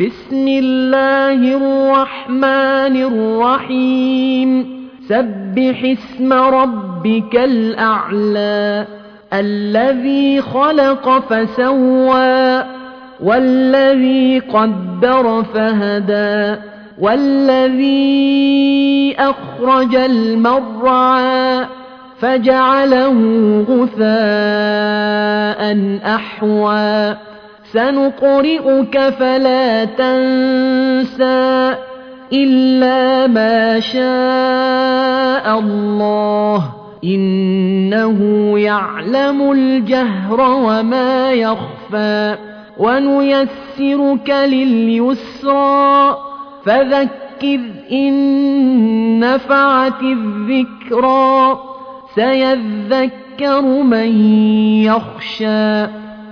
بسم الله الرحمن الرحيم سبح اسم ربك الأعلى الذي خلق فسوى والذي قدر فهدى والذي أخرج المرعى فجعله غثاء أحوى سنقرئك فلا تنسى إلا ما شاء الله إنه يعلم الجهر وما يخفى ونيسرك لليسرى فذكر إن نفعت الذكرى سيذكر من يخشى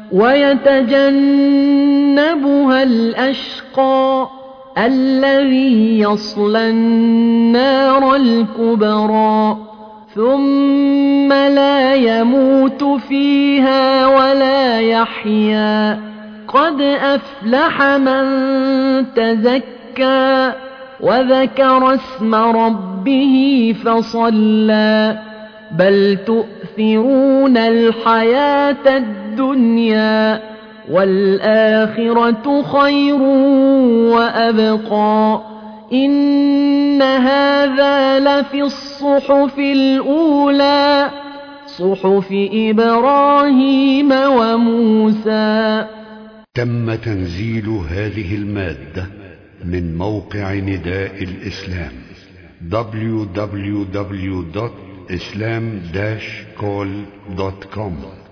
ويتجنبها الأشقى الذي يصلى النار الكبرى ثم لا يموت فيها ولا يحيا قد أفلح من تزكى وذكر اسم ربه فصلى بل تؤثرون الحياة الدنيا والآخرة خير وأبقى إن هذا لفي الصحف الأولى صحف إبراهيم وموسى. تم تنزيل هذه المادة من موقع نداء الإسلام www.islam-call.com